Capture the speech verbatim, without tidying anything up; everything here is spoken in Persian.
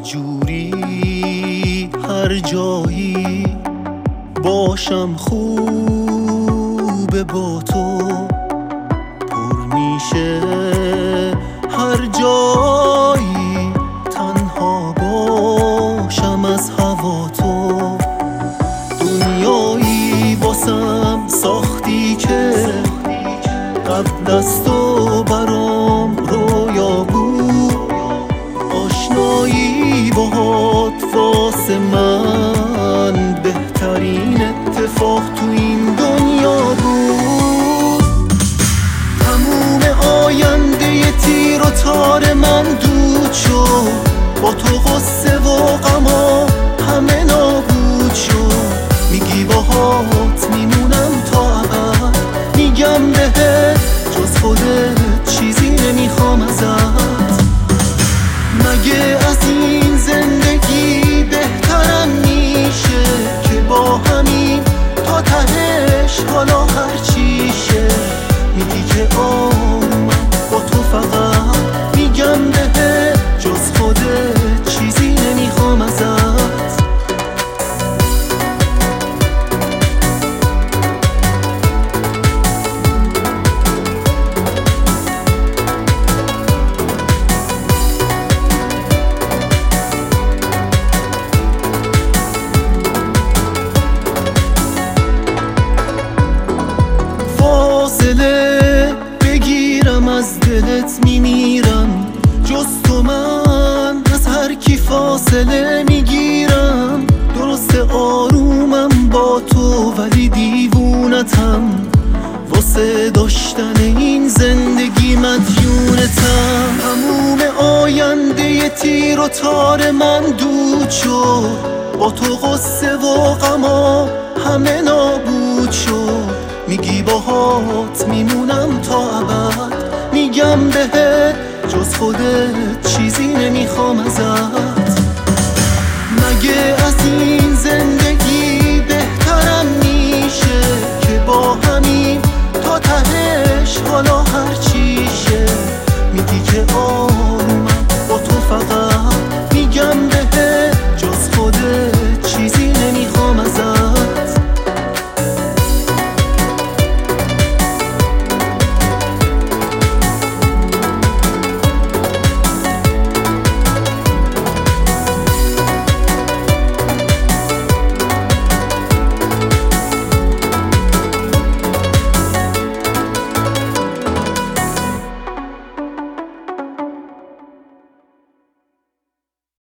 جوری هر جایی باشم خوب با تو پر میشه هر جایی تنها باشم از هوا تو دنیایی واسم ساختی که قبل از تو برام رویا بود آشنایی باهات واسه من بهترین اتفاق تو این دنیا بود تموم آینده تیر و تار من دود شد با تو غصه و غما همه نابود شد میگی باهات میمونم تا ابد میگم بهت جز خودت چیزی نمیخوام ازت مگه از این زندگی بهترم میشه که با همین تا تهش حالا هر چیشه میگی که آرومم با تو فقط میگم بهت جز خودت چیزی نمیخوام ازت فاصله بگیرم از دلت میمیرم جز تو من از هر کی فاصله میگیرم درسته آرومم با تو ولی دیوونتم واسه داشتن این زندگی مدیونتم تموم آینده تیر و تار من دود شد با تو غصه و غما همه نابود شد میگی باهات میمونم تا ابد میگم بهت جز خودت چیزی نمیخوام ازت مگه از این